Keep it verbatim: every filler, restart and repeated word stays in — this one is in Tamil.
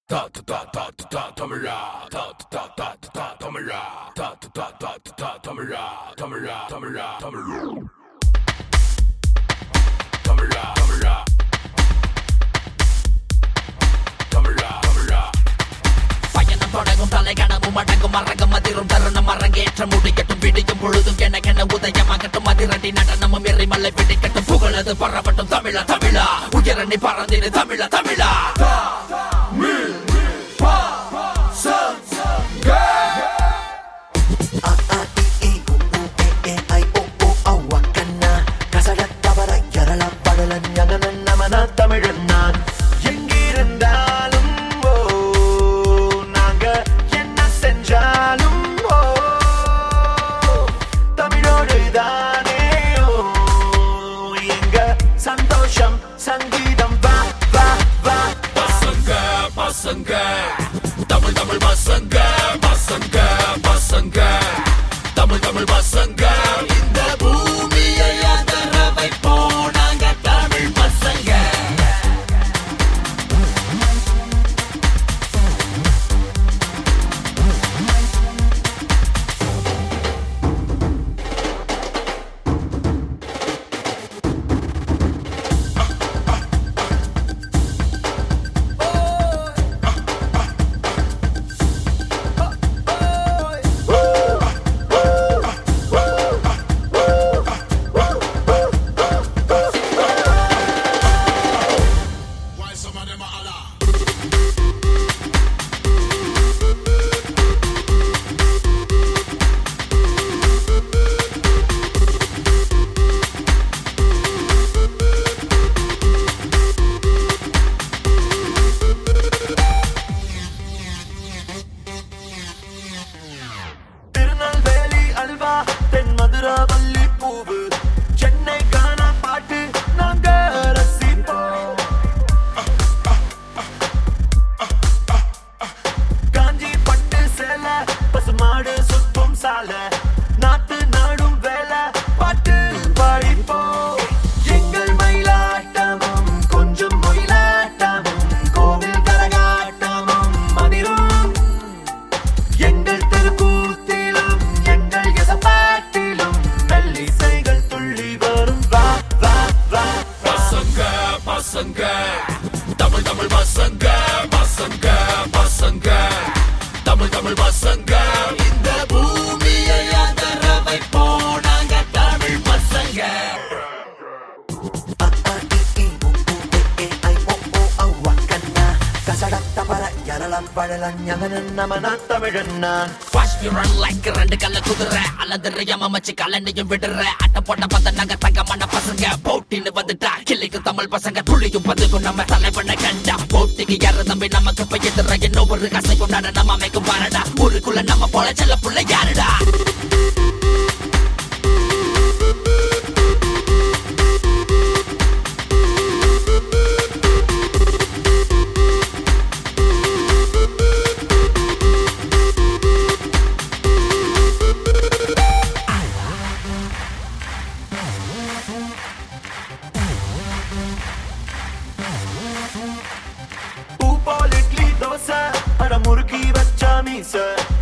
Da da da da da Tamara, da da da da Tamara, da da da da Tamara, Tamara, Tamara, Tamara, Tamara, Tamara, Tamara, Tamara. பயணம் தொடங்கும் தலைகணமும் அடங்கும் மரங்கும் அதிரும் தருணம் அரங்கேற்ற முடிக்கட்டும் விடியும் பொழுதும் எனக்கென உதயமாகட்டும் அதிரடி நடனமும் எரிமலை பிடிக்கட்டும் புகழது பரவட்டும் தமிழா தமிழா உயரணி பறந்திடு தமிழா தமிழா தமிழன் நான் எங்கிருந்தாலும் ஓ நாங்க என்ன செஞ்சாலும் ஓ தமிழோடு தானே ஓ எங்க சந்தோஷம் சங்கீதம் வா வா வா பசங்க பசங்க தமிழ் தமிழ் பசங்க பசங்க பசங்க தமிழ் தமிழ் பசங்க இந்த பூமியை அதர வைப்போம் நாங்க தமிழ் பசங்க. திருநெல்வேலி அல்வா தென் மதுராவல்லி பூவு சென்னை கானா பாட்டு நாங்க ரசிப்போம் காஞ்சி பட்டு சேலை பசுமாடு சுத்தும் சாலை நாட்டு நாடும் வேலை பாட்டு பாடிப்போம் எங்கள் மயிலாட்டமும் கொஞ்சம் மயிலாட்டமும் கோவில் கரகாட்டமும் மதிரும் எங்கள் தெருக்கூத்திலும் எங்கள் எசப்பாட்டிலும் மெல்லிசைகள் துள்ளி வரும் வா வா வா பசங்க பசங்க தமிழ் தமிழ் பசங்க பசங்க பசங்க தமிழ் தமிழ் பசங்க இந்த பூமியை அதர வைப்போம் நாங்க தமிழ் பசங்க. தமிழன் நான் காஷ்மீரன் லைக் ரெண்டு கல்ல குதிரை அல்லது யமமச்சி கலண்டையும் விடுற அட்ட போட்ட பத்த நகை தங்கமான பசங்க போட்டின்னு வந்துட்டா கிளிக்கு தமிழ் பசங்க துளியும் பதுக்கும் நம்ம தலைவனை கண்டா போட்டிக்கு யாரு தம்பி நமக்கு பையதுற என்ன ஒரு கசை கொண்டாட நம்ம அமைக்கும் பாருடா ஊருக்குள்ள நம்ம போல செல்ல புள்ள யாருடா. பூ போல் இட்லி தோசை அட முறுக்கி வச்சா மீச